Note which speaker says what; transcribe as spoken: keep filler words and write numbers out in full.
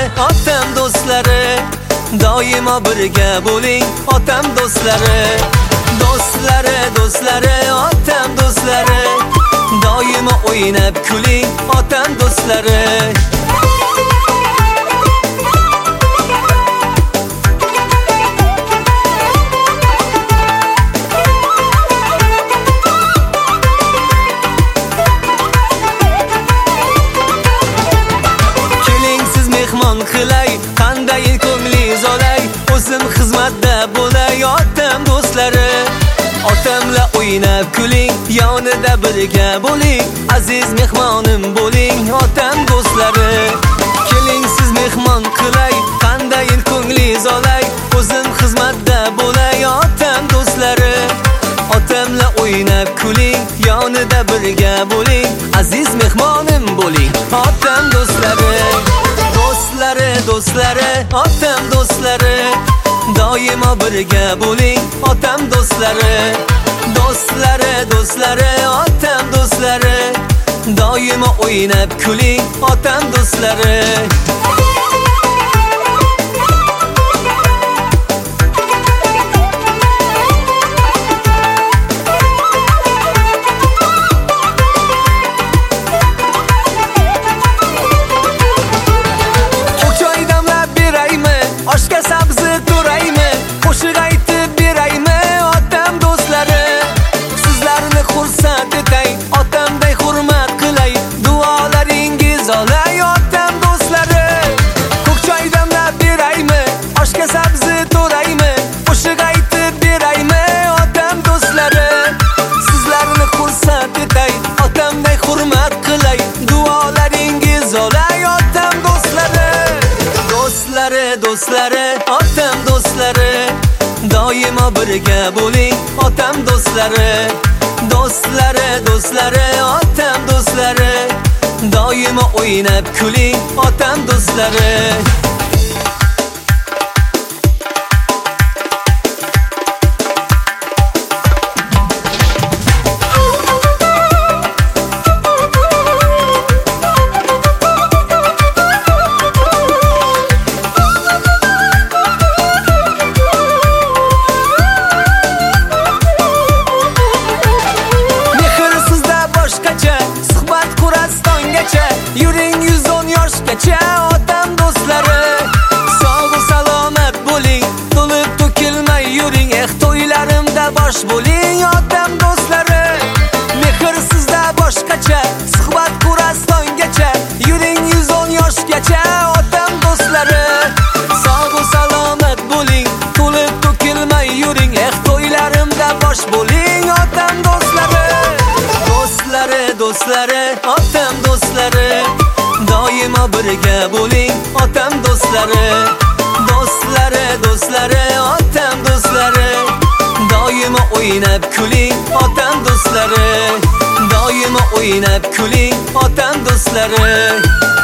Speaker 1: otam do'stlari, doimo birga bo'ling otam do'stlari. Do'stlari, do'stlari, otam do'stlari, doimo o'ynab kuling otam do'stlari. Qilay, qanday ko'nglingiz olay, o'zim xizmatda bo'lay otam do'stlari. Otamla o'ynab kuling, yonida birga bo'ling, aziz mehmonim bo'ling otam do'stlari. Keling siz mehmon qilay, qanday ko'nglingiz olay, o'zim xizmatda bo'lay otam do'stlari. Otamla o'ynab kuling, yonida birga bo'ling, aziz mehmonim bo'ling otam do'stlari. Do'stlari, do'stlari, otam do'stlari, doimo birga bo'ling otam do'stlari. Do'stlari, do'stlari, otam do'stlari, doimo o'ynab kuling otam do'stlari. Oshga sabzi to'raymi, qo'shiq aytib beraymi otam do'stlari. Sizlarni xursand etay, otamday hurmat qilay, duolaringiz olay otam do'stlari. Ko'k choy damlab beraymi, oshga sabzi to'raymi, qo'shiq aytib beraymi otam do'stlari. Sizlarni xursand etay, otamday hurmat qilay, duolaringiz olay otam do'stlari. Do'stlari, do'stlari, otam do'stlari, doimo birga bo'ling otam do'stlari. Do'stlari, do'stlari, otam do'stlari, doimo o'ynab kuling otam do'stlari. Suhbat qurasiz tonggacha, yuring yuz o'n yoshgacha otam do'stlari. Sog' salomat bo'ling, to'lib to'kilmay yuring, eh to'ylarimda bosh bo'ling otam do'stlari. Mehr sizda boshqacha, suhbat qurasiz tonggacha, yuring yuz o'n yoshgacha otam do'stlari. Sog' salomat bo'ling, to'lib to'kilmay yuring, eh to'ylarimda bosh bo'ling otam do'stlari. Do'stlari, do'stlari, otam do'stlari, doimo birga bo'ling otam do'stlari. Do'stlari, do'stlari, otam do'stlari, doimo o'ynab kuling otam do'stlari. Doimo o'ynab kuling otam do'stlari.